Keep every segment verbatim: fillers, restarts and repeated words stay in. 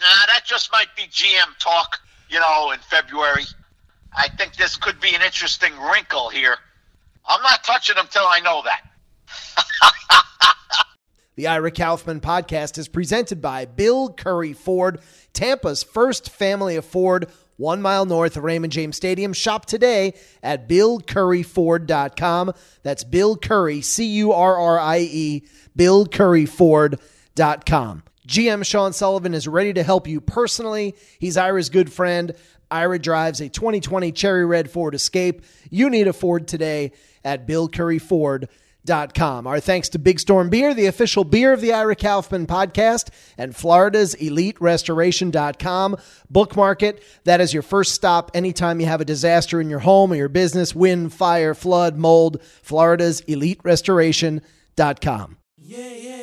Nah, that just might be G M talk, you know, in February. I think this could be an interesting wrinkle here. I'm not touching him till I know that. The Ira Kaufman podcast is presented by Bill Curry Ford, Tampa's first family of Ford, one mile north of Raymond James Stadium. Shop today at bill curry ford dot com. That's Bill Curry, C U R R I E, bill curry ford dot com. G M Sean Sullivan is ready to help you personally. He's Ira's good friend. Ira drives a twenty twenty Cherry Red Ford Escape. You need a Ford today at bill curry ford dot com. Our thanks to Big Storm Beer, the official beer of the Ira Kaufman podcast, and Florida's Elite Restoration dot com. Bookmark it. That is your first stop anytime you have a disaster in your home or your business, wind, fire, flood, mold. Florida's Elite Restoration dot com. Yeah, yeah.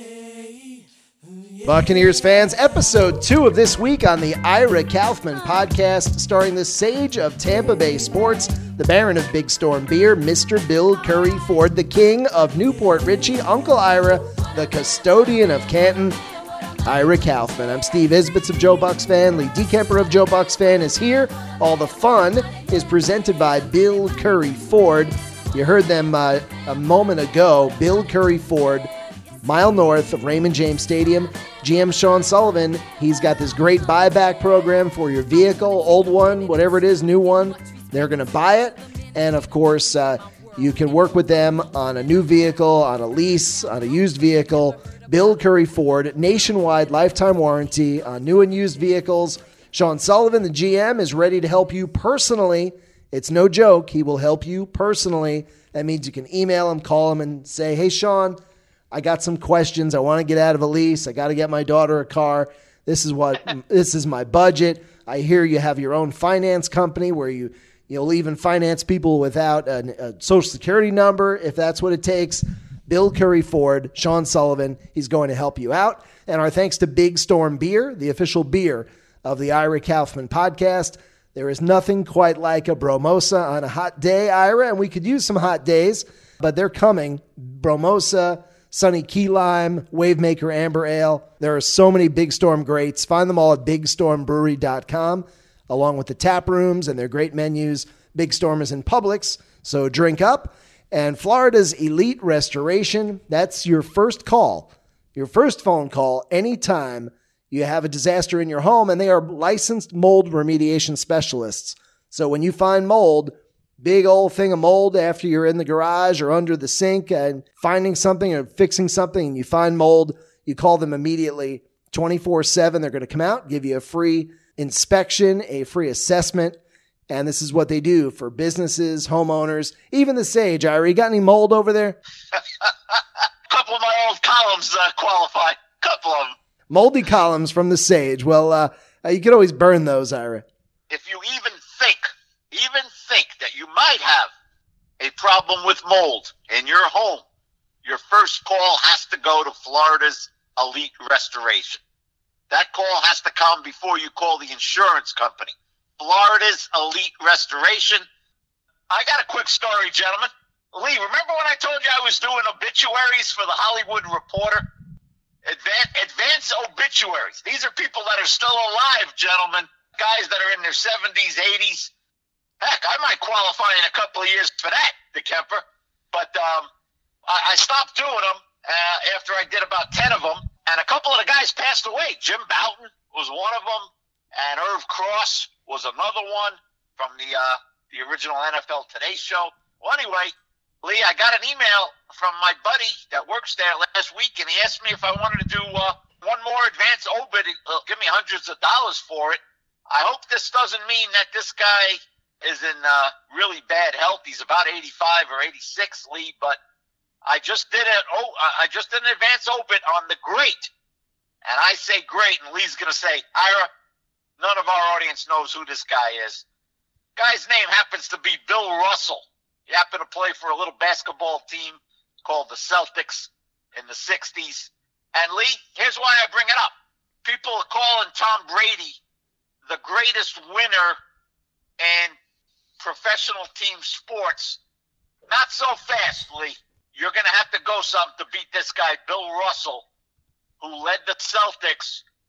Buccaneers fans, episode two of this week on the Ira Kaufman podcast, starring the sage of Tampa Bay sports, the Baron of Big Storm Beer, Mister Bill Curry Ford, the King of Newport Richie, Uncle Ira, the custodian of Canton, Ira Kaufman. I'm Steve Isbitz of Joe Bucks Fan. Lee DeKemper of Joe Bucks Fan is here. All the fun is presented by Bill Curry Ford. You heard them uh, a moment ago. Bill Curry Ford, mile north of Raymond James Stadium. G M Sean Sullivan, he's got this great buyback program for your vehicle, old one, whatever it is, new one. They're going to buy it. And of course, uh, you can work with them on a new vehicle, on a lease, on a used vehicle. Bill Curry Ford, nationwide lifetime warranty on new and used vehicles. Sean Sullivan, the G M, is ready to help you personally. It's no joke. He will help you personally. That means you can email him, call him, and say, hey, Sean, I got some questions. I want to get out of a lease. I got to get my daughter a car. This is what this is my budget. I hear you have your own finance company where you, you'll even finance people without a, a social security number, if that's what it takes. Bill Curry Ford, Sean Sullivan, he's going to help you out. And our thanks to Big Storm Beer, the official beer of the Ira Kaufman podcast. There is nothing quite like a Bromosa on a hot day, Ira, and we could use some hot days, but they're coming. Bromosa, Sunny Key Lime, Wavemaker Amber Ale. There are so many Big Storm greats. Find them all at big storm brewery dot com, along with the tap rooms and their great menus. Big Storm is in Publix, so drink up. And Florida's Elite Restoration, that's your first call, your first phone call anytime you have a disaster in your home, and they are licensed mold remediation specialists. So when you find mold, big old thing of mold after you're in the garage or under the sink and finding something or fixing something and you find mold, you call them immediately twenty-four seven. They're going to come out, give you a free inspection, a free assessment. And this is what they do for businesses, homeowners, even the sage. Ira, you got any mold over there? A couple of my old columns uh, qualify. Couple of them. Moldy columns from the sage. Well, uh, you could always burn those, Ira. If you even think Even think that you might have a problem with mold in your home, your first call has to go to Florida's Elite Restoration. That call has to come before you call the insurance company. Florida's Elite Restoration. I got a quick story, gentlemen. Lee, remember when I told you I was doing obituaries for the Hollywood Reporter? Advance, advance obituaries. These are people that are still alive, gentlemen. Guys that are in their seventies, eighties. Heck, I might qualify in a couple of years for that, DeKemper. But um, I, I stopped doing them uh, after I did about ten of them. And a couple of the guys passed away. Jim Bouton was one of them. And Irv Cross was another one from the uh, the original N F L Today show. Well, anyway, Lee, I got an email from my buddy that works there last week, and he asked me if I wanted to do uh, one more advance obit. He'll give me hundreds of dollars for it. I hope this doesn't mean that this guy is in uh, really bad health. He's about eighty-five or eighty-six, Lee, but I just did it. Oh, I just did an advance obit on the great, and I say great, and Lee's gonna say, Ira, none of our audience knows who this guy is. Guy's name happens to be Bill Russell. He happened to play for a little basketball team called the Celtics in the sixties. And Lee, here's why I bring it up. People are calling Tom Brady the greatest winner in professional team sports. Not so fast, Lee. You're going to have to go some to beat this guy, Bill Russell, who led the Celtics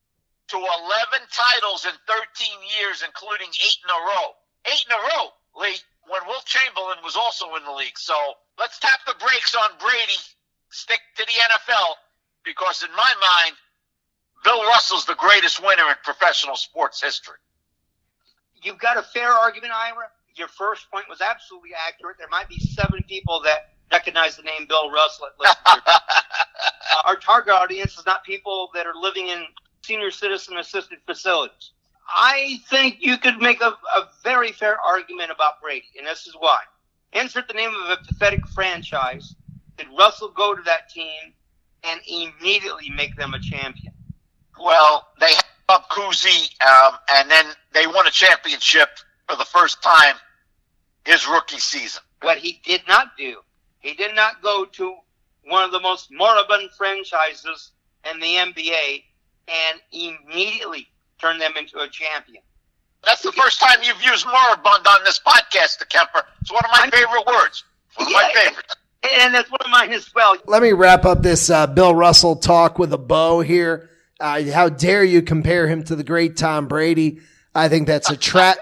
to eleven titles in thirteen years, including eight in a row. Eight in a row, Lee, when Wilt Chamberlain was also in the league. So let's tap the brakes on Brady, stick to the N F L, because in my mind, Bill Russell's the greatest winner in professional sports history. You've got a fair argument, Ira. Your first point was absolutely accurate. There might be seven people that recognize the name Bill Russell at Lister. uh, our target audience is not people that are living in senior citizen assisted facilities. I think you could make a, a very fair argument about Brady, and this is why. Insert the name of a pathetic franchise. Did Russell go to that team and immediately make them a champion? Well, they had up Cousy, um, and then they won a championship for the first time his rookie season. What he did not do, he did not go to one of the most moribund franchises in the N B A and immediately turn them into a champion. That's the first time you've used moribund on this podcast, Kemper. It's one of my favorite words. One of yeah, my favorites. And that's one of mine as well. Let me wrap up this uh, Bill Russell talk with a bow here. Uh, how dare you compare him to the great Tom Brady? I think that's a tra-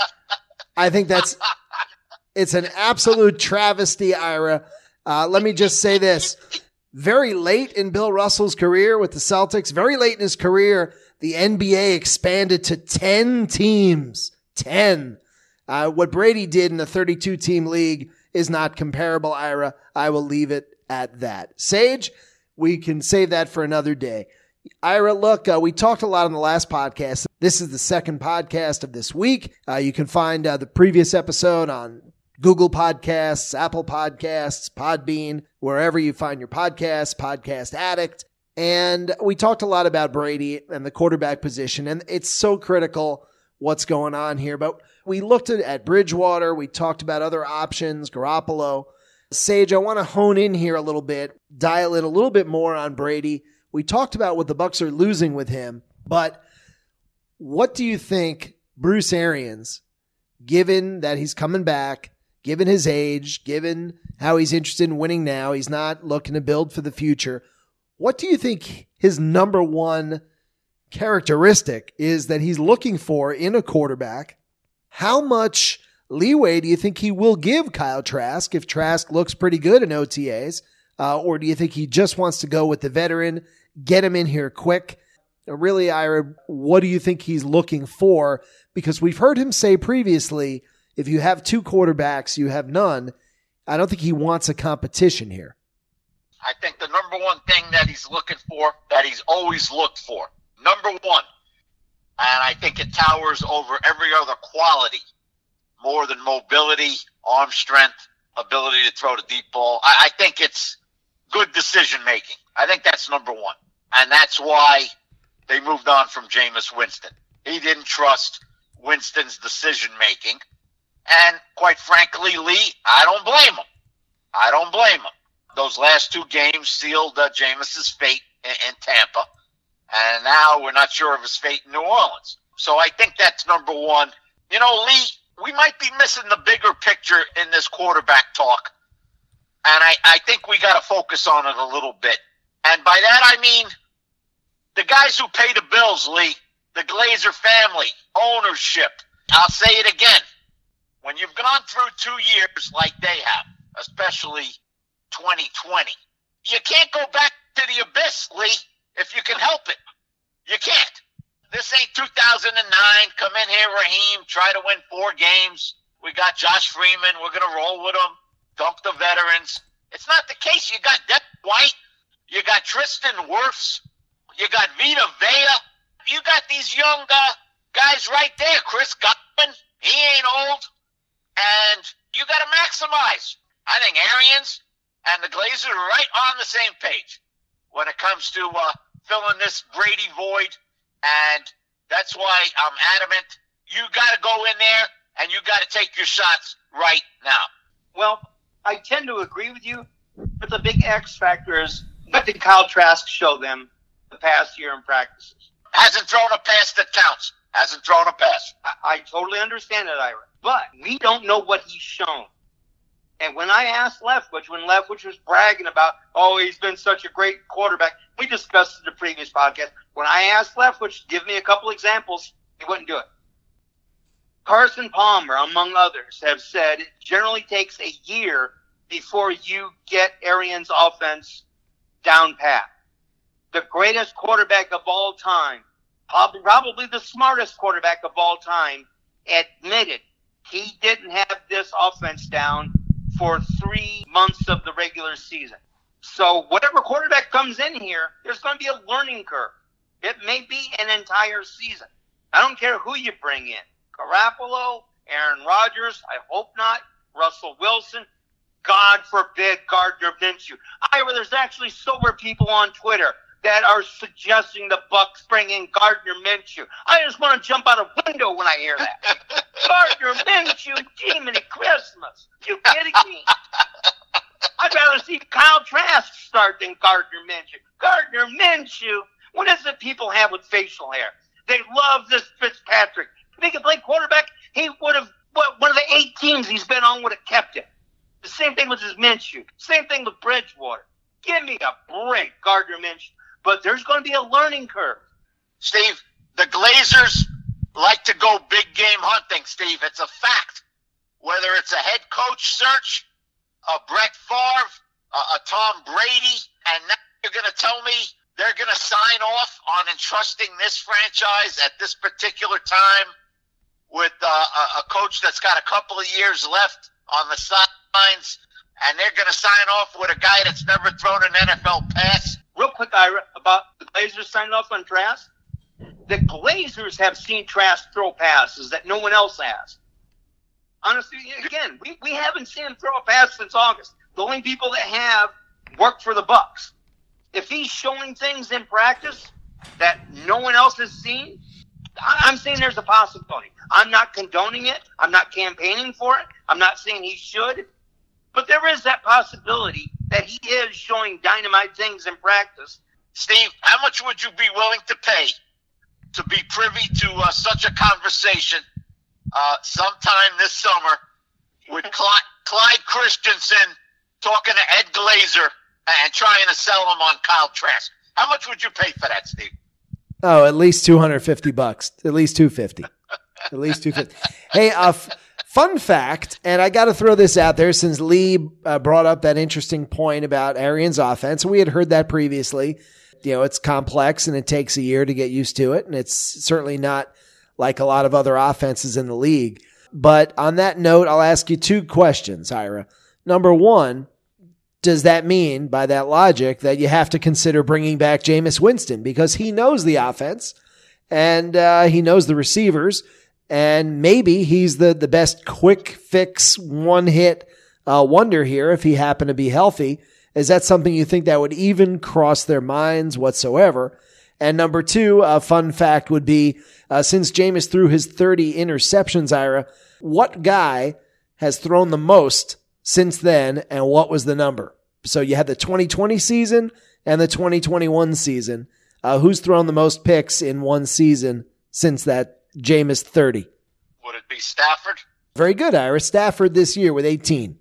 I think that's, it's an absolute travesty, Ira. Uh, let me just say this. Very late in Bill Russell's career with the Celtics, very late in his career, the N B A expanded to ten teams. ten. Uh, what Brady did in a thirty-two team league is not comparable, Ira. I will leave it at that. Sage, we can save that for another day. Ira, look, uh, we talked a lot on the last podcast. This is the second podcast of this week. Uh, you can find uh, the previous episode on Google Podcasts, Apple Podcasts, Podbean, wherever you find your podcasts, Podcast Addict. And we talked a lot about Brady and the quarterback position, and it's so critical what's going on here. But we looked at, at Bridgewater. We talked about other options, Garoppolo. Sage, I want to hone in here a little bit, dial in a little bit more on Brady. We talked about what the Bucs are losing with him, but what do you think Bruce Arians, given that he's coming back, given his age, given how he's interested in winning now, he's not looking to build for the future, what do you think his number one characteristic is that he's looking for in a quarterback? How much leeway do you think he will give Kyle Trask if Trask looks pretty good in O T As? Uh, or do you think he just wants to go with the veteran, get him in here quick? Really, Ira, what do you think he's looking for? Because we've heard him say previously, if you have two quarterbacks, you have none. I don't think he wants a competition here. I think the number one thing that he's looking for, that he's always looked for, number one, and I think it towers over every other quality, more than mobility, arm strength, ability to throw the deep ball. I, I think it's good decision-making. I think that's number one. And that's why they moved on from Jameis Winston. He didn't trust Winston's decision-making. And quite frankly, Lee, I don't blame him. I don't blame him. Those last two games sealed uh, Jameis's fate in, in Tampa. And now we're not sure of his fate in New Orleans. So I think that's number one. You know, Lee, we might be missing the bigger picture in this quarterback talk. And I, I think we got to focus on it a little bit. And by that, I mean the guys who pay the bills, Lee, the Glazer family, ownership. I'll say it again. When you've gone through two years like they have, especially twenty twenty, you can't go back to the abyss, Lee, if you can help it. You can't. This ain't two thousand nine. Come in here, Raheem, try to win four games. We got Josh Freeman. We're going to roll with him. Dump the veterans. It's not the case. You got Devin White. You got Tristan Wirfs. You got Vita Vea. You got these young uh, guys right there. Chris Godwin. He ain't old. And you got to maximize. I think Arians and the Glazers are right on the same page when it comes to uh, filling this Brady void. And that's why I'm adamant. You got to go in there and you got to take your shots right now. Well, I tend to agree with you, but the big X factor is what did Kyle Trask show them the past year in practices? Hasn't thrown a pass that counts. Hasn't thrown a pass. I, I totally understand that, Ira. But we don't know what he's shown. And when I asked Leftwich, when Leftwich was bragging about, oh, he's been such a great quarterback, we discussed it in the previous podcast. When I asked Leftwich, give me a couple examples, he wouldn't do it. Carson Palmer, among others, have said it generally takes a year before you get Arians' offense down pat. The greatest quarterback of all time, probably, probably the smartest quarterback of all time, admitted he didn't have this offense down for three months of the regular season. So whatever quarterback comes in here, there's going to be a learning curve. It may be an entire season. I don't care who you bring in. Garoppolo, Aaron Rodgers, I hope not, Russell Wilson, God forbid Gardner Minshew. Ira, there's actually sober people on Twitter that are suggesting the Bucs bring in Gardner Minshew. I just want to jump out a window when I hear that. Gardner Minshew, Jiminy Christmas. You kidding me? I'd rather see Kyle Trask start than Gardner Minshew. Gardner Minshew, what is it people have with facial hair? They love this Fitzpatrick. If he could play quarterback, he would have, one of the eight teams he's been on would have kept him. The same thing with his Minshew. Same thing with Bridgewater. Give me a break, Gardner Minshew. But there's going to be a learning curve. Steve, the Glazers like to go big game hunting, Steve. It's a fact. Whether it's a head coach search, a Brett Favre, a, a Tom Brady, and now you're going to tell me they're going to sign off on entrusting this franchise at this particular time with uh, a, a coach that's got a couple of years left on the sidelines, and they're going to sign off with a guy that's never thrown an N F L pass. Real quick, Ira, about the Glazers signing off on Trask. The Glazers have seen Trask throw passes that no one else has. Honestly, again, we, we haven't seen him throw a pass since August. The only people that have worked for the Bucs. If he's showing things in practice that no one else has seen, I'm saying there's a possibility. I'm not condoning it. I'm not campaigning for it. I'm not saying he should. But there is that possibility that he is showing dynamite things in practice. Steve, how much would you be willing to pay to be privy to uh, such a conversation uh, sometime this summer with Clyde, Clyde Christensen talking to Ed Glazer and trying to sell him on Kyle Trask? How much would you pay for that, Steve? Oh, at least two hundred fifty bucks. At least two hundred fifty. At least two hundred fifty. Hey, uh, f- fun fact, and I got to throw this out there since Lee uh, brought up that interesting point about Arians' offense. We had heard that previously. You know, it's complex and it takes a year to get used to it, and it's certainly not like a lot of other offenses in the league. But on that note, I'll ask you two questions, Ira. Number one, does that mean, by that logic, that you have to consider bringing back Jameis Winston because he knows the offense and uh, he knows the receivers, and maybe he's the, the best quick fix, one-hit uh, wonder here if he happened to be healthy? Is that something you think that would even cross their minds whatsoever? And number two, a fun fact would be, uh, since Jameis threw his thirty interceptions, Ira, what guy has thrown the most since then, and what was the number? So you had the twenty twenty season and the twenty twenty-one season. Uh, who's thrown the most picks in one season since that Jameis thirty? Would it be Stafford? Very good, Ira. Stafford this year with eighteen.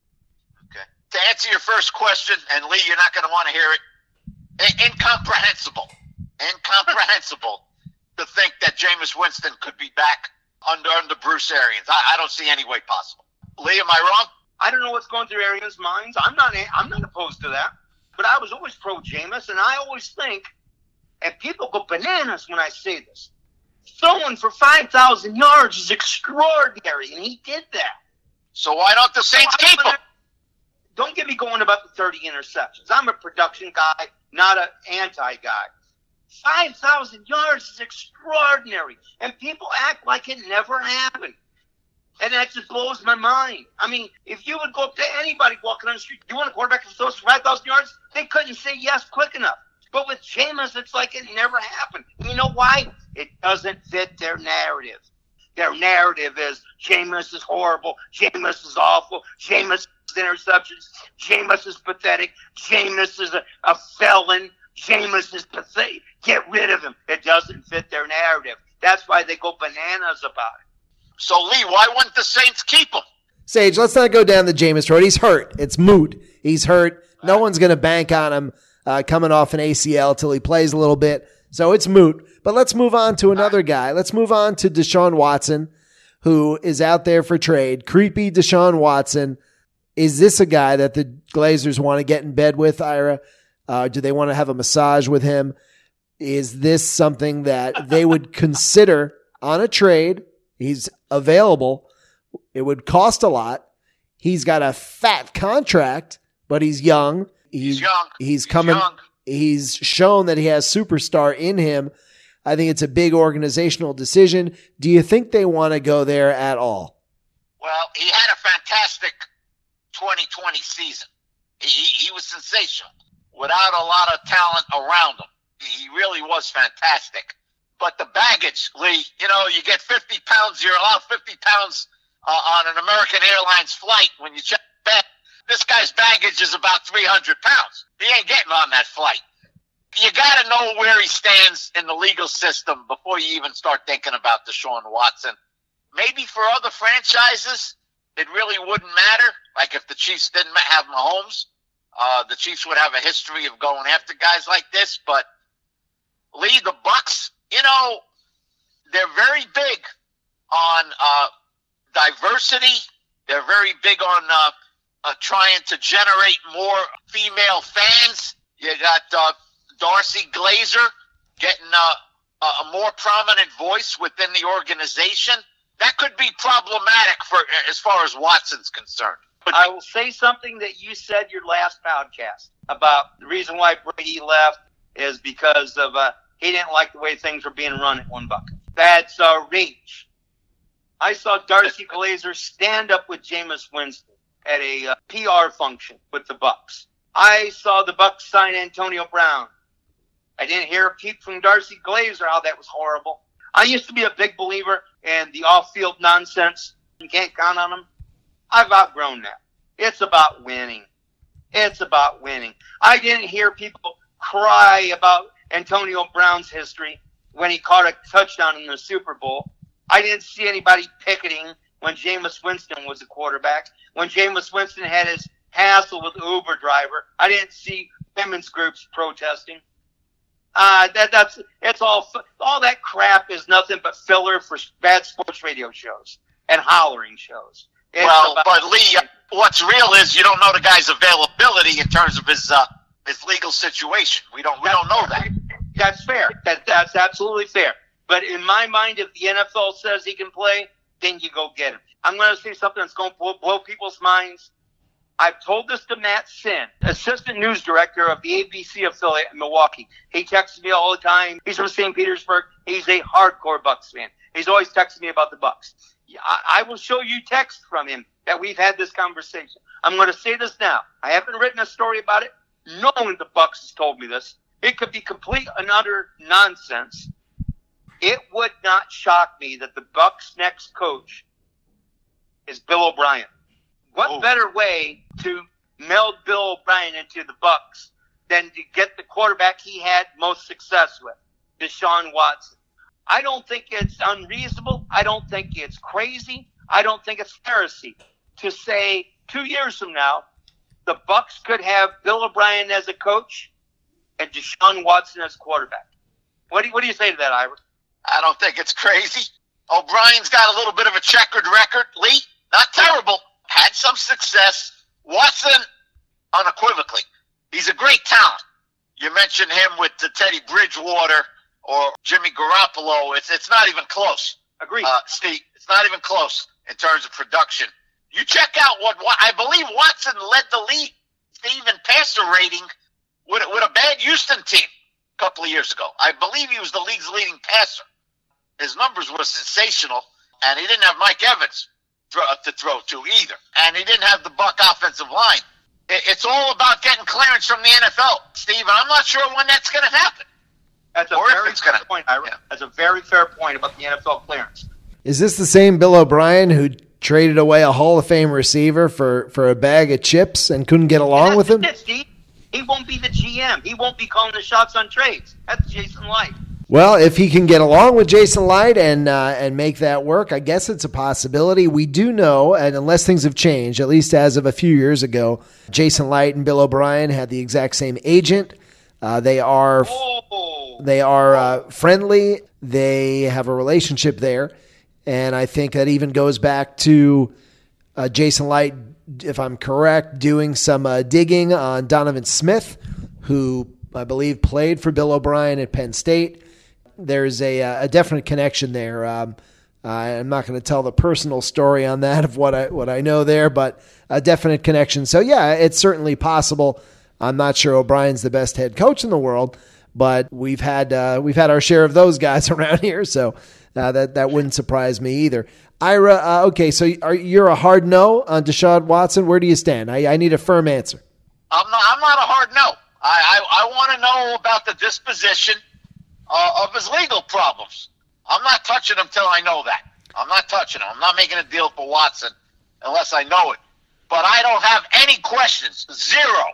Okay. To answer your first question, and Lee, you're not going to want to hear it, I- incomprehensible. Incomprehensible to think that Jameis Winston could be back under under Bruce Arians. I, I don't see any way possible. Lee, am I wrong? I don't know what's going through Arians' minds. I'm not. I'm not opposed to that. But I was always pro Jameis, and I always think, and people go bananas when I say this, throwing for five thousand yards is extraordinary, and he did that. So why don't the Saints So keep him? Don't get me going about the thirty interceptions. I'm a production guy, not an anti guy. five thousand yards is extraordinary, and people act like it never happened. And that just blows my mind. I mean, if you would go up to anybody walking on the street, you want a quarterback who throws for five thousand yards? They couldn't say yes quick enough. But with Jameis, it's like it never happened. You know why? It doesn't fit their narrative. Their narrative is Jameis is horrible, Jameis is awful, Jameis is interceptions, Jameis is pathetic, Jameis is a, a felon, Jameis is pathetic. Get rid of him. It doesn't fit their narrative. That's why they go bananas about it. So, Lee, why wouldn't the Saints keep him? Sage, let's not go down the Jameis road. He's hurt. It's moot. He's hurt. No one's going to bank on him uh, coming off an A C L till he plays a little bit. So it's moot. But let's move on to another guy. Let's move on to Deshaun Watson, who is out there for trade. Creepy Deshaun Watson. Is this a guy that the Glazers want to get in bed with, Ira? Uh, do they want to have a massage with him? Is this something that they would consider on a trade? He's available. It would cost a lot. He's got a fat contract, but he's young. He's, he's young. He's, he's coming. Young. He's shown that he has superstar in him. I think it's a big organizational decision. Do you think they want to go there at all? Well, he had a fantastic twenty twenty season. He, he, he was sensational without a lot of talent around him. He really was fantastic. But the baggage, Lee, you know, you get fifty pounds, you're allowed fifty pounds uh, on an American Airlines flight when you check back. This guy's baggage is about three hundred pounds. He ain't getting on that flight. You got to know where he stands in the legal system before you even start thinking about Deshaun Watson. Maybe for other franchises, it really wouldn't matter. Like if the Chiefs didn't have Mahomes, uh, the Chiefs would have a history of going after guys like this. But Lee, the Bucs, you know, they're very big on uh, diversity. They're very big on uh, uh, trying to generate more female fans. You got uh, Darcy Glazer getting uh, a more prominent voice within the organization. That could be problematic for as far as Watson's concerned. I will say something that you said your last podcast about the reason why Brady left is because of uh, he didn't like the way things were being run at one buck. That's a reach. I saw Darcy Glazer stand up with Jameis Winston at a uh, P R function with the Bucs. I saw the Bucs sign Antonio Brown. I didn't hear a peep from Darcy Glazer how that was horrible. I used to be a big believer in the off-field nonsense. You can't count on them. I've outgrown that. It's about winning. It's about winning. I didn't hear people cry about Antonio Brown's history when he caught a touchdown in the Super Bowl. I didn't see anybody picketing when Jameis Winston was the quarterback. When Jameis Winston had his hassle with the Uber driver, I didn't see women's groups protesting. Uh, that, that's, it's all, all that crap is nothing but filler for bad sports radio shows and hollering shows. It's well, but Lee, what's real is you don't know the guy's availability in terms of his, uh, his legal situation. We don't, we don't know that. That's fair. That, that's absolutely fair. But in my mind, if the N F L says he can play, then you go get him. I'm going to say something that's going to blow, blow people's minds. I've told this to Matt Sin, assistant news director of the A B C affiliate in Milwaukee. He texts me all the time. He's from Saint Petersburg. He's a hardcore Bucs fan. He's always texting me about the Bucs. I, I will show you text from him that we've had this conversation. I'm going to say this now. I haven't written a story about it. No one at the Bucs has told me this. It could be complete and utter nonsense. It would not shock me that the Bucs' next coach is Bill O'Brien. What oh. better way to meld Bill O'Brien into the Bucs than to get the quarterback he had most success with, Deshaun Watson? I don't think it's unreasonable. I don't think it's crazy. I don't think it's heresy to say two years from now, the Bucs could have Bill O'Brien as a coach and Deshaun Watson as quarterback. What do you, what do you say to that, Ira? I don't think it's crazy. O'Brien's got a little bit of a checkered record, Lee. Not terrible. Had some success. Watson, unequivocally, he's a great talent. You mentioned him with the Teddy Bridgewater or Jimmy Garoppolo. It's it's not even close. Agreed. Uh, Steve, it's not even close in terms of production. You check out what, what I believe Watson led the league, Steve, in passer rating with, with a bad Houston team a couple of years ago. I believe he was the league's leading passer. His numbers were sensational, and he didn't have Mike Evans to throw to either. And he didn't have the Buck offensive line. It's all about getting clearance from the N F L, Steve, and I'm not sure when that's going to happen. That's a or very fair gonna, point, Ira. Yeah. That's a very fair point about the N F L clearance. Is this the same Bill O'Brien who traded away a Hall of Fame receiver for, for a bag of chips and couldn't get along with him? It, Steve. He won't be the G M. He won't be calling the shots on trades. That's Jason Light. Well, if he can get along with Jason Licht and uh, and make that work, I guess it's a possibility. We do know, and unless things have changed, at least as of a few years ago, Jason Licht and Bill O'Brien had the exact same agent. Uh, they are Oh. they are uh, friendly. They have a relationship there, and I think that even goes back to uh, Jason Licht, if I'm correct, doing some uh, digging on Donovan Smith, who I believe played for Bill O'Brien at Penn State. There's a, a definite connection there. Um, I'm not going to tell the personal story on that of what I what I know there, but a definite connection. So yeah, it's certainly possible. I'm not sure O'Brien's the best head coach in the world, but we've had uh, we've had our share of those guys around here, so uh, that that wouldn't surprise me either. Ira, uh, okay, so are, you're a hard no on Deshaun Watson. Where do you stand? I, I need a firm answer. I'm not. I'm not a hard no. I I, I want to know about the disposition uh, of his legal problems. I'm not touching him till I know that. I'm not touching him. I'm not making a deal for Watson unless I know it. But I don't have any questions. Zero.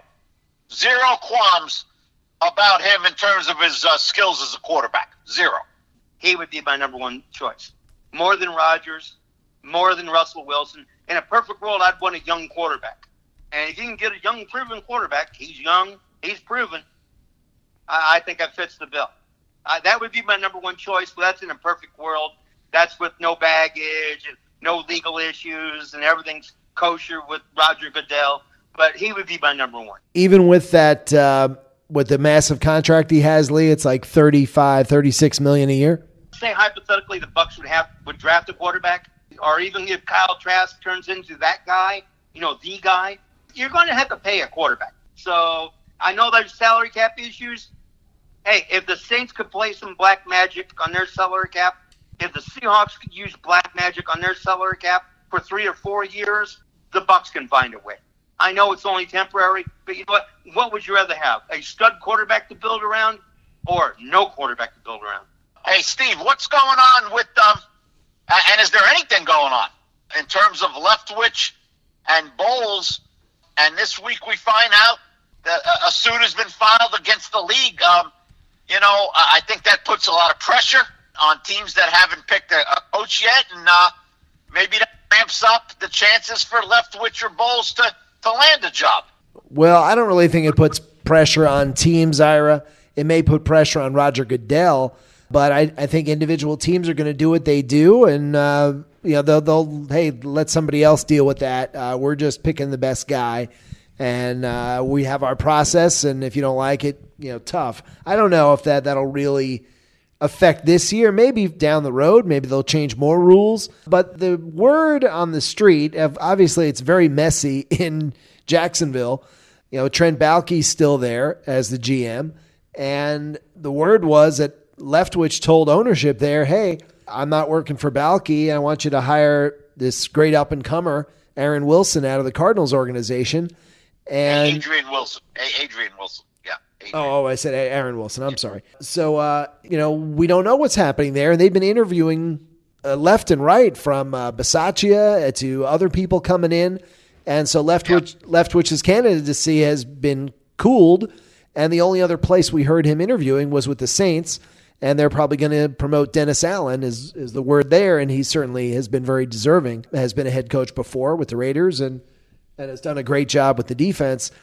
Zero qualms about him in terms of his uh, skills as a quarterback. Zero. He would be my number one choice. More than Rodgers, more than Russell Wilson. In a perfect world, I'd want a young quarterback. And if you can get a young, proven quarterback, he's young, he's proven, I, I think that fits the bill. Uh, that would be my number one choice, but that's in a perfect world. That's with no baggage and no legal issues and everything's kosher with Roger Goodell. But he would be my number one. Even with that, uh, with the massive contract he has, Lee, it's like thirty-five, thirty-six million a year. Say hypothetically the Bucs would have would draft a quarterback, or even if Kyle Trask turns into that guy, you know, the guy, you're going to have to pay a quarterback. So I know there's salary cap issues. Hey, if the Saints could play some black magic on their salary cap, if the Seahawks could use black magic on their salary cap for three or four years, the Bucs can find a way. I know it's only temporary, but you know what? What would you rather have? A stud quarterback to build around or no quarterback to build around? Hey, Steve, what's going on with um? And is there anything going on in terms of Leftwich and Bowles? And this week we find out that a suit has been filed against the league. Um, you know, I think that puts a lot of pressure on teams that haven't picked a, a coach yet, and uh, maybe that ramps up the chances for Leftwich or Bowles to, to land a job. Well, I don't really think it puts pressure on teams, Ira. It may put pressure on Roger Goodell, but I, I think individual teams are going to do what they do, and uh, you know they'll, they'll hey let somebody else deal with that. Uh, we're just picking the best guy, and uh, we have our process. And if you don't like it, you know, tough. I don't know if that that'll really affect this year. Maybe down the road, maybe they'll change more rules. But the word on the street, obviously, it's very messy in Jacksonville. You know, Trent Baalke's still there as the G M, and the word was that Leftwich told ownership there, hey, I'm not working for Baalke. I want you to hire this great up-and-comer, Aaron Wilson, out of the Cardinals organization. And Adrian Wilson. Adrian Wilson. Yeah. Adrian. Oh, I said Aaron Wilson. I'm sorry. So, uh, you know, we don't know what's happening there. And they've been interviewing uh, left and right, from uh, Bisaccia to other people coming in. And so Leftwich, yeah. Leftwich's candidacy has been cooled. And the only other place we heard him interviewing was with the Saints. And they're probably going to promote Dennis Allen, is, is the word there. And he certainly has been very deserving, has been a head coach before with the Raiders, and, and has done a great job with the defense.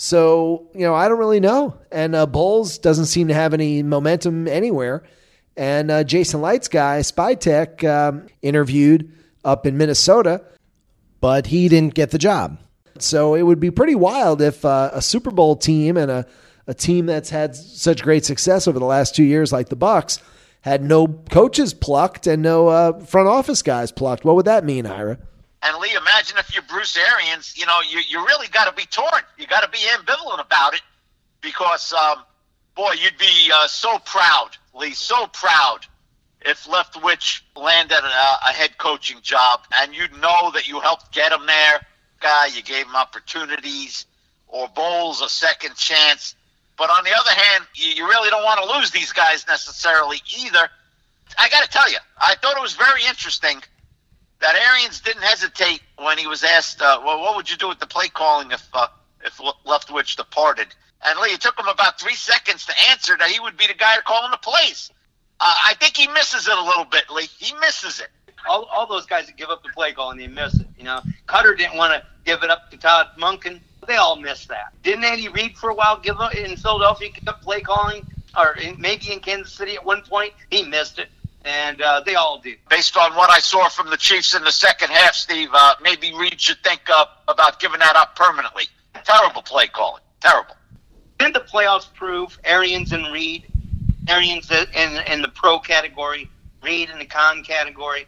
So, you know, I don't really know. And uh, Bowles doesn't seem to have any momentum anywhere. And uh, Jason Licht's guy, Spytek, um, interviewed up in Minnesota, but he didn't get the job. So it would be pretty wild if uh, a Super Bowl team and a A team that's had such great success over the last two years, like the Bucs, had no coaches plucked and no uh, front office guys plucked. What would that mean, Ira? And Lee, imagine if you're Bruce Arians. You know, you you really got to be torn. You got to be ambivalent about it, because, um, boy, you'd be uh, so proud, Lee, so proud if Leftwich landed a, a head coaching job, and you'd know that you helped get him there. Guy, you gave him opportunities, or Bowles a second chance. But on the other hand, you really don't want to lose these guys necessarily either. I got to tell you, I thought it was very interesting that Arians didn't hesitate when he was asked, uh, well, what would you do with the play calling if uh, if Leftwich departed? And Lee, it took him about three seconds to answer that he would be the guy calling the plays. Uh, I think he misses it a little bit, Lee. He misses it. All, all those guys that give up the play call and they miss it. You know, Cutter didn't want to give it up to Todd Monken. They all missed that. Didn't Andy Reid for a while give up in Philadelphia, give up play calling, or in, maybe in Kansas City at one point? He missed it, and uh, they all do. Based on what I saw from the Chiefs in the second half, Steve, uh, maybe Reid should think uh, about giving that up permanently. Terrible play calling. Terrible. Didn't the playoffs prove Arians and Reid, Arians in, in the pro category, Reid in the con category?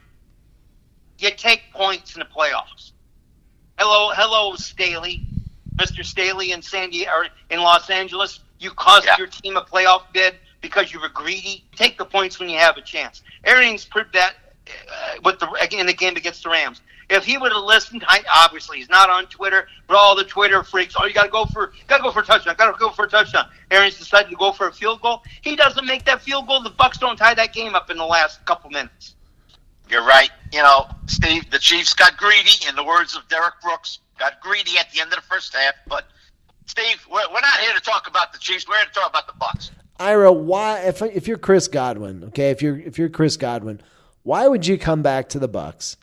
You take points in the playoffs. Hello, hello, Staley, Mister Staley in San Diego, or in Los Angeles. You cost yeah. your team a playoff bid because you were greedy. Take the points when you have a chance. Arians proved that uh, with the in the game against the Rams. If he would have listened, I, obviously he's not on Twitter. But all the Twitter freaks, oh, you got to go for, got to go for a touchdown, got to go for a touchdown. Arians decided to go for a field goal. He doesn't make that field goal. The Bucs don't tie that game up in the last couple minutes. You're right. You know, Steve, the Chiefs got greedy, in the words of Derek Brooks, got greedy at the end of the first half. But, Steve, we're, we're not here to talk about the Chiefs. We're here to talk about the Bucs. Ira, why, if if you're Chris Godwin, okay, if you're if you're Chris Godwin, why would you come back to the Bucs?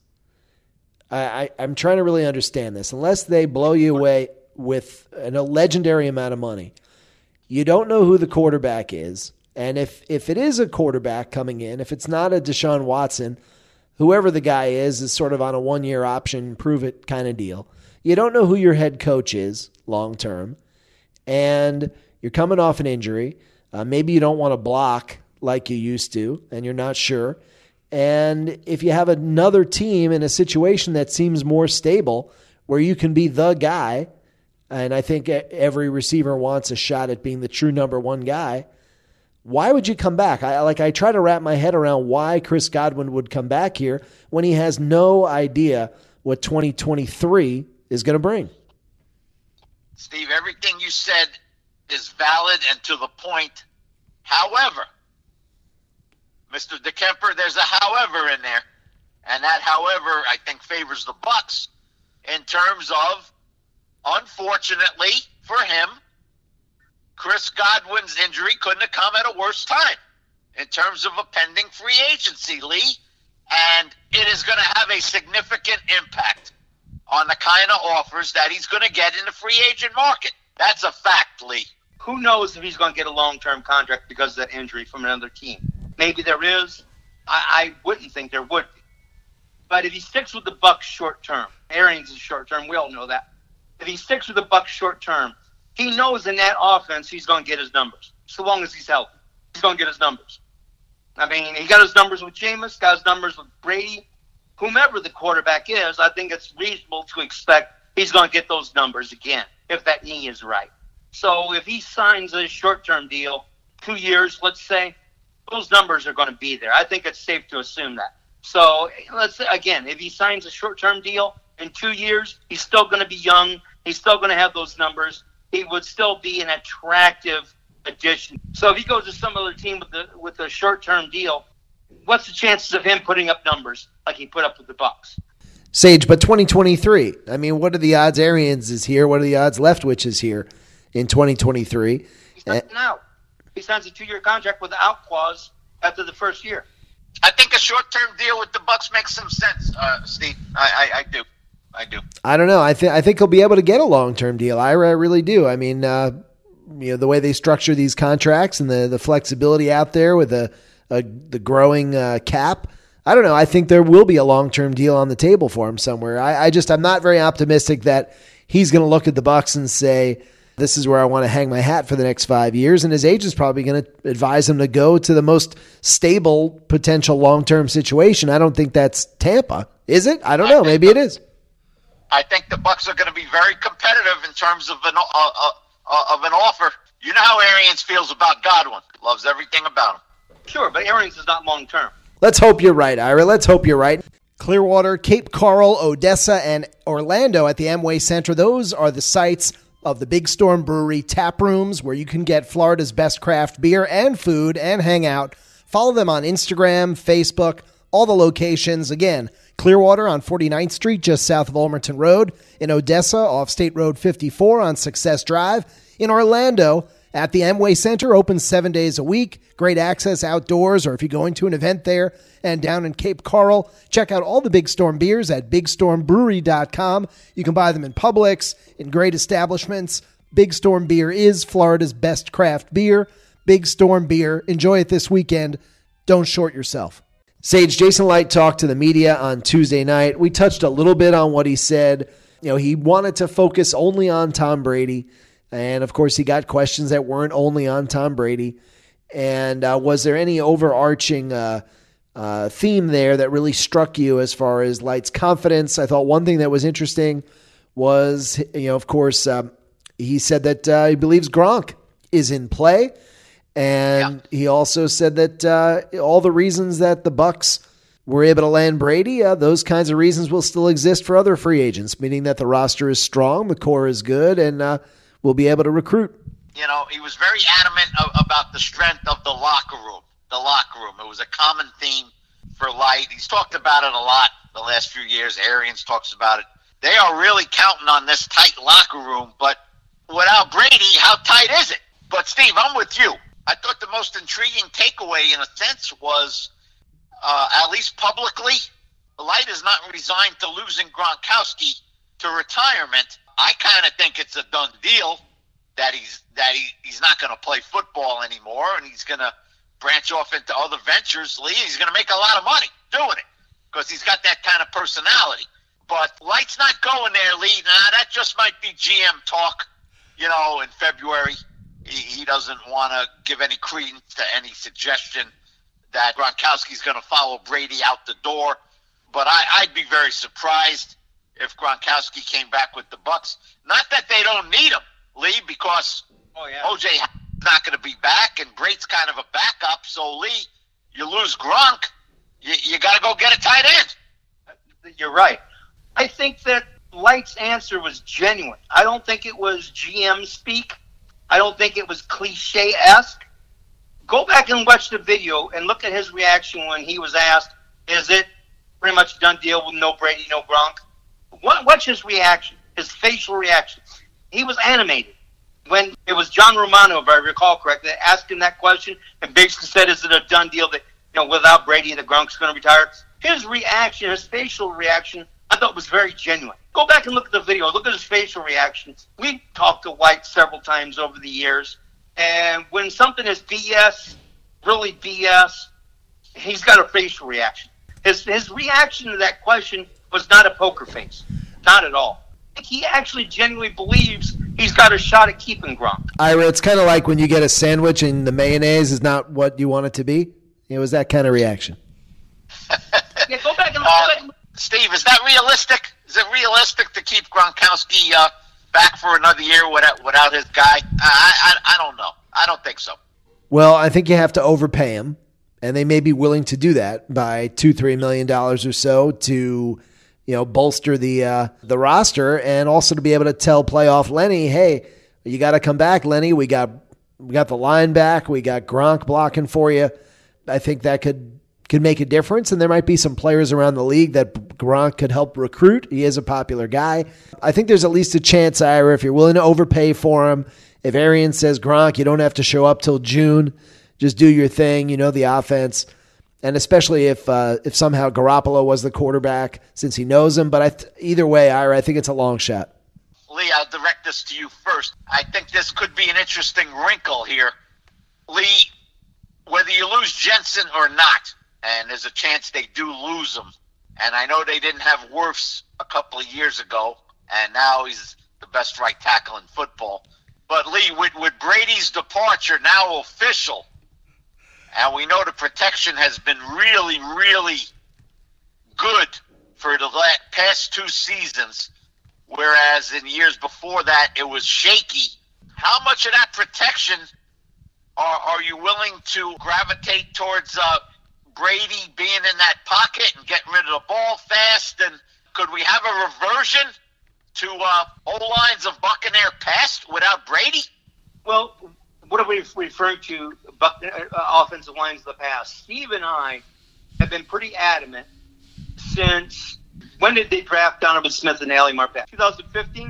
I, I, I'm trying to really understand this. Unless they blow you away with an, a legendary amount of money, you don't know who the quarterback is. And if, if it is a quarterback coming in, if it's not a Deshaun Watson, whoever the guy is, is sort of on a one-year option, prove it kind of deal. You don't know who your head coach is long-term. And you're coming off an injury. Uh, maybe you don't want to block like you used to, and you're not sure. And if you have another team in a situation that seems more stable where you can be the guy, and I think every receiver wants a shot at being the true number one guy, why would you come back? I like I try to wrap my head around why Chris Godwin would come back here when he has no idea what twenty twenty-three is going to bring. Steve, everything you said is valid and to the point. However, Mister DeKemper, there's a however in there, and that however I think favors the Bucs in terms of, unfortunately for him, Chris Godwin's injury couldn't have come at a worse time in terms of a pending free agency, Lee, and it is going to have a significant impact on the kind of offers that he's going to get in the free agent market. That's a fact, Lee. Who knows if he's going to get a long-term contract because of that injury from another team? Maybe there is. I, I wouldn't think there would be. But if he sticks with the Bucs short term, Arians is short term, we all know that. If he sticks with the Bucs short term, he knows in that offense he's going to get his numbers. So long as he's healthy, he's going to get his numbers. I mean, he got his numbers with Jameis, got his numbers with Brady. Whomever the quarterback is, I think it's reasonable to expect he's going to get those numbers again if that knee is right. So if he signs a short-term deal, two years, let's say, those numbers are going to be there. I think it's safe to assume that. So let's say, again, if he signs a short-term deal in two years, he's still going to be young. He's still going to have those numbers. He would still be an attractive addition. So if he goes to some other team with the with a short-term deal, what's the chances of him putting up numbers like he put up with the Bucs? Sage, but twenty twenty-three, I mean, what are the odds Arians is here? What are the odds Leftwich is here in twenty twenty-three? He's not out. He signs a two-year contract with the out clause after the first year. I think a short-term deal with the Bucs makes some sense, uh, Steve. I, I, I do. I do. I don't know. I think I think he'll be able to get a long-term deal. I, I really do. I mean, uh, you know, the way they structure these contracts and the, the flexibility out there with the uh, the growing uh, cap, I don't know. I think there will be a long-term deal on the table for him somewhere. I, I just I'm not very optimistic that he's going to look at the Bucs and say, this is where I want to hang my hat for the next five years. And his agent's probably going to advise him to go to the most stable potential long-term situation. I don't think that's Tampa. Is it? I don't know. I Maybe the, it is. I think the Bucs are going to be very competitive in terms of an, uh, uh, uh, of an offer. You know how Arians feels about Godwin. Loves everything about him. Sure, but Arians is not long-term. Let's hope you're right, Ira. Let's hope you're right. Clearwater, Cape Coral, Odessa, and Orlando at the Amway Center. Those are the sites of the Big Storm Brewery tap rooms where you can get Florida's best craft beer and food and hang out. Follow them on Instagram, Facebook, all the locations. Again, Clearwater on forty-ninth Street, just south of Ulmerton Road. In Odessa, off State Road fifty-four on Success Drive. In Orlando, at the Amway Center, open seven days a week. Great access outdoors, or if you're going to an event there and down in Cape Coral, check out all the Big Storm beers at big storm brewery dot com. You can buy them in Publix, in great establishments. Big Storm Beer is Florida's best craft beer. Big Storm Beer. Enjoy it this weekend. Don't short yourself. Sage, Jason Licht talked to the media on Tuesday night. We touched a little bit on what he said. You know, he wanted to focus only on Tom Brady. And, of course, he got questions that weren't only on Tom Brady. And uh, was there any overarching uh, uh, theme there that really struck you as far as Light's confidence? I thought one thing that was interesting was, you know, of course, um, he said that uh, he believes Gronk is in play. And yeah. he also said that uh, all the reasons that the Bucs were able to land Brady, uh, those kinds of reasons will still exist for other free agents, meaning that the roster is strong, the core is good, and uh, we'll be able to recruit. You know, he was very adamant of, about the strength of the locker room. The locker room. It was a common theme for Light. He's talked about it a lot the last few years. Arians talks about it. They are really counting on this tight locker room, but without Brady, how tight is it? But, Steve, I'm with you. I thought the most intriguing takeaway, in a sense, was, uh, at least publicly, Light is not resigned to losing Gronkowski to retirement. I kind of think it's a done deal that he's that he, he's not going to play football anymore, and he's going to branch off into other ventures. Lee, he's going to make a lot of money doing it because he's got that kind of personality. But Light's not going there, Lee. Nah, that just might be G M talk, you know, in February. He doesn't want to give any credence to any suggestion that Gronkowski's going to follow Brady out the door. But I, I'd be very surprised if Gronkowski came back with the Bucs. Not that they don't need him, Lee, because oh, yeah. O J is not going to be back, and Brady's kind of a backup. So, Lee, you lose Gronk, you, you got to go get a tight end. You're right. I think that Light's answer was genuine. I don't think it was G M speak. I don't think it was cliche-esque. Go back and watch the video and look at his reaction when he was asked, is it pretty much a done deal with no Brady, no Gronk? Watch his reaction, his facial reaction. He was animated. When it was John Romano, if I recall correctly, that asked him that question, and basically said, is it a done deal that, you know, without Brady, the Gronk's going to retire? His reaction, his facial reaction, I thought was very genuine. Go back and look at the video. Look at his facial reactions. We talked to White several times over the years, and when something is B S, really B S, he's got a facial reaction. His his reaction to that question was not a poker face. Not at all. He actually genuinely believes he's got a shot at keeping Gronk. Ira, it's kind of like when you get a sandwich and the mayonnaise is not what you want it to be. It was that kind of reaction. Yeah, go back and look. Uh, Go back and look. Steve, is that realistic? Is it realistic to keep Gronkowski uh, back for another year without, without his guy? I, I I don't know. I don't think so. Well, I think you have to overpay him, and they may be willing to do that by two, three million dollars or so to, you know, bolster the uh, the roster, and also to be able to tell playoff Lenny, hey, you got to come back, Lenny. We got we got the line back. We got Gronk blocking for you. I think that could. could make a difference, and there might be some players around the league that Gronk could help recruit. He is a popular guy. I think there's at least a chance, Ira, if you're willing to overpay for him, if Arian says, Gronk, you don't have to show up till June, just do your thing, you know, the offense, and especially if uh, if somehow Garoppolo was the quarterback, since he knows him. But I th- either way, Ira, I think it's a long shot. Lee, I'll direct this to you first. I think this could be an interesting wrinkle here. Lee, whether you lose Jensen or not, and there's a chance they do lose him. And I know they didn't have Wirfs a couple of years ago, and now he's the best right tackle in football. But, Lee, with, with Brady's departure now official, and we know the protection has been really, really good for the past two seasons, whereas in years before that it was shaky. How much of that protection are, are you willing to gravitate towards uh, – Brady being in that pocket and getting rid of the ball fast? And could we have a reversion to uh, old lines of Buccaneer past without Brady? Well, what are we referring to, Buc- uh, offensive lines of the past? Steve and I have been pretty adamant since, when did they draft Donovan Smith and Ali Marpet? twenty fifteen?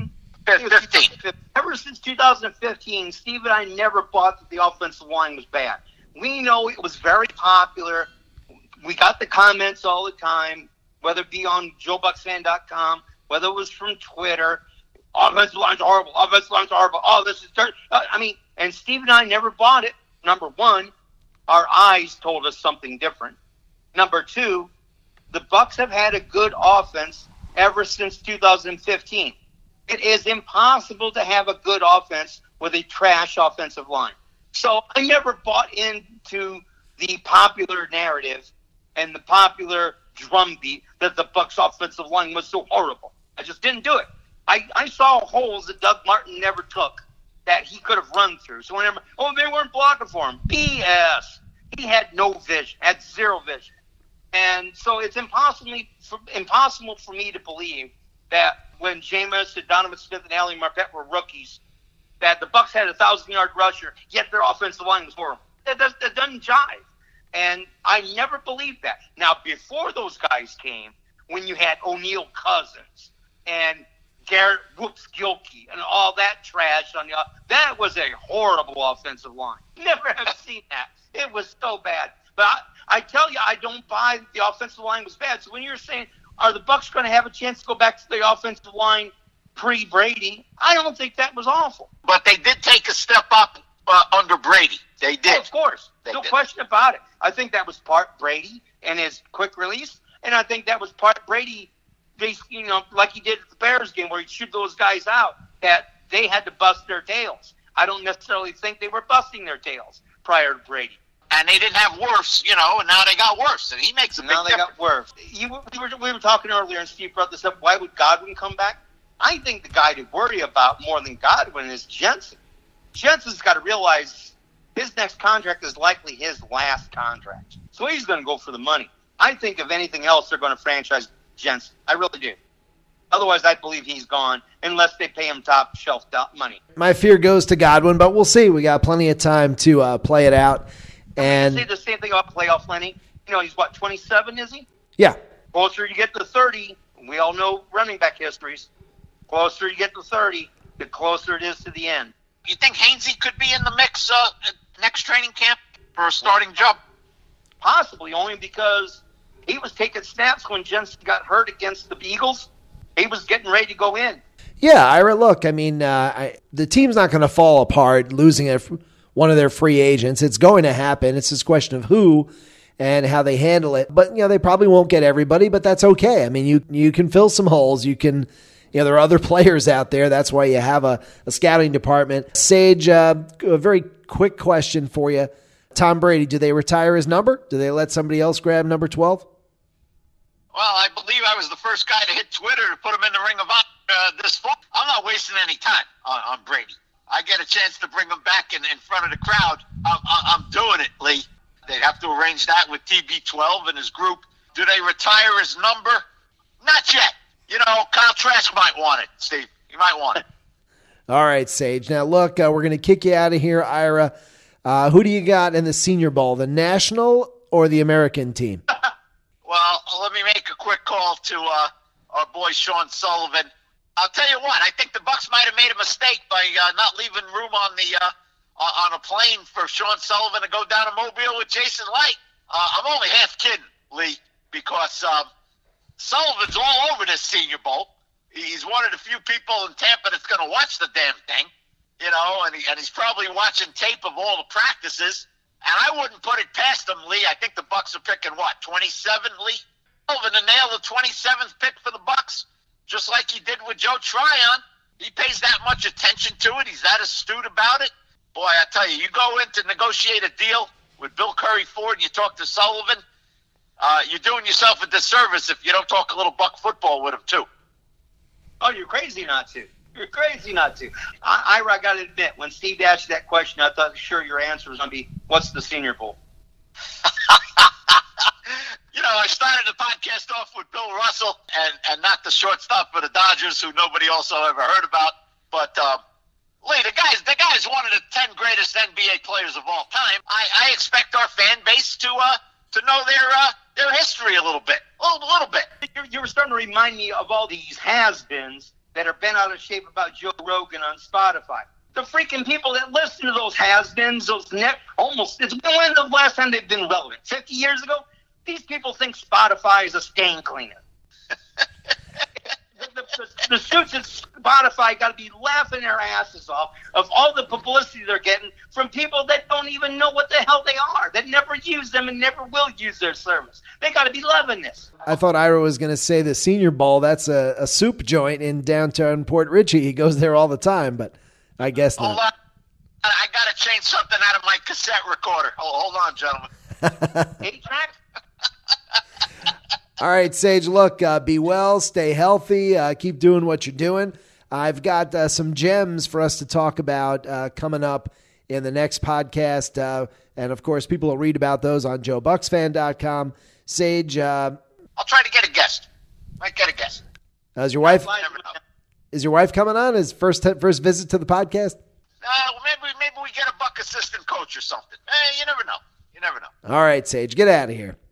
fifteen. Ever since two thousand fifteen, Steve and I never bought that the offensive line was bad. We know it was very popular. We got the comments all the time, whether it be on Joe Bucks Fan dot com, whether it was from Twitter. Offensive line's horrible. Offensive line's horrible. Oh, this is dirt. Uh, I mean, and Steve and I never bought it. Number one, our eyes told us something different. Number two, the Bucks have had a good offense ever since two thousand fifteen. It is impossible to have a good offense with a trash offensive line. So I never bought into the popular narrative and the popular drumbeat that the Bucks offensive line was so horrible. I just didn't do it. I, I saw holes that Doug Martin never took that he could have run through. So whenever, oh, they weren't blocking for him. B S. He had no vision, had zero vision. And so it's impossible for, impossible for me to believe that when Jameis and Donovan Smith and Ali Marpet were rookies, that the Bucks had a thousand-yard rusher, yet their offensive line was horrible. That, does, that doesn't jive. And I never believed that. Now, before those guys came, when you had O'Neal Cousins and Garrett Whoops Gilkey and all that trash on the that was a horrible offensive line. Never have seen that. It was so bad. But I, I tell you, I don't buy the offensive line was bad. So when you're saying, are the Bucks going to have a chance to go back to the offensive line pre-Brady? I don't think that was awful. But they did take a step up uh, under Brady. They did. Oh, of course. They no did. question about it. I think that was part Brady and his quick release. And I think that was part Brady, basically, you know, like he did at the Bears game where he shoot those guys out, that they had to bust their tails. I don't necessarily think they were busting their tails prior to Brady. And they didn't have worse, you know, and now they got worse. And he makes a big Now they difference. got worse. You, we, were, we were talking earlier, and Steve brought this up. Why would Godwin come back? I think the guy to worry about more than Godwin is Jensen. Jensen's got to realize his next contract is likely his last contract. So he's going to go for the money. I think if anything else, they're going to franchise Jensen. I really do. Otherwise, I believe he's gone unless they pay him top shelf money. My fear goes to Godwin, but we'll see. We got plenty of time to uh, play it out. And I say the same thing about playoff Lenny. You know, he's what, twenty-seven, is he? yeah, Closer you get to thirty, we all know running back histories. Closer you get to thirty, the closer it is to the end. You think Hainsey could be in the mix uh, next training camp for a starting job? Possibly, only because he was taking snaps when Jensen got hurt against the Eagles. He was getting ready to go in. yeah. Ira, look, I mean, uh, I, the team's not going to fall apart losing a, one of their free agents. It's going to happen. It's just a question of who and how they handle it. But, you know, they probably won't get everybody, but that's okay. I mean, you you can fill some holes. You can, you know, there are other players out there. That's why you have a, a scouting department. Sage, uh, a very quick question for you. Tom Brady, do they retire his number? Do they let somebody else grab number twelve? Well, I believe I was the first guy to hit Twitter to put him in the Ring of Honor uh, this fall. I'm not wasting any time on, on Brady. I get a chance to bring him back in, in front of the crowd. I'm, I'm doing it, Lee. They'd have to arrange that with T B twelve and his group. Do they retire his number? Not yet. You know, Kyle Trask might want it, Steve. He might want it. All right, Sage. Now, look, uh, we're going to kick you out of here, Ira. Uh, who do you got in the Senior Bowl, the national or the American team? Well, let me make a quick call to uh, our boy Sean Sullivan. I'll tell you what, I think the Bucks might have made a mistake by uh, not leaving room on the uh, on a plane for Sean Sullivan to go down to Mobile with Jason Light. Uh, I'm only half kidding, Lee, because um, Sullivan's all over this Senior Bowl. He's one of the few people in Tampa that's going to watch the damn thing, you know, and, he, and he's probably watching tape of all the practices. And I wouldn't put it past him, Lee. I think the Bucks are picking, what, twenty-seven, Lee? Sullivan to nail the twenty-seventh pick for the Bucks, just like he did with Joe Tryon. He pays that much attention to it. He's that astute about it. Boy, I tell you, you go in to negotiate a deal with Bill Curry Ford and you talk to Sullivan, uh, you're doing yourself a disservice if you don't talk a little Buck football with him, too. Oh, you're crazy not to. You're crazy not to. I, I, I got to admit, when Steve asked you that question, I thought sure your answer was going to be, what's the Senior Bowl? You know, I started the podcast off with Bill Russell and, and not the shortstop for the Dodgers, who nobody also ever heard about. But, uh, Lee, the guy's, the guy's one of the ten greatest N B A players of all time. I, I expect our fan base to uh, to know their uh, their history a little bit. A little, little bit. You, you were starting to remind me of all these has-beens that are bent out of shape about Joe Rogan on Spotify. The freaking people that listen to those has-beens, those net, almost, it's been when the last time they've been relevant? fifty years ago? These people think Spotify is a stain cleaner. the, the, the, the suits at Spotify got to be laughing their asses off of all the publicity they're getting from people that don't even know what the hell they are, that never use them and never will use their service. They got to be loving this. I thought Ira was going to say the Senior Bowl. That's a, a soup joint in downtown Port Richey. He goes there all the time, but I guess not. Hold on. I got to change something out of my cassette recorder. Hold, hold on, gentlemen. Eight track? All right, Sage, look, uh, be well, stay healthy, uh, keep doing what you're doing. I've got uh, some gems for us to talk about uh, coming up in the next podcast. Uh, and, of course, people will read about those on joe bucks fan dot com. Sage. Uh, I'll try to get a guest. Might get a guest. Uh, is your wife Never know. Is your wife coming on? His first first visit to the podcast? Uh, maybe, maybe we get a Buck assistant coach or something. Hey, you never know. You never know. All right, Sage, get out of here.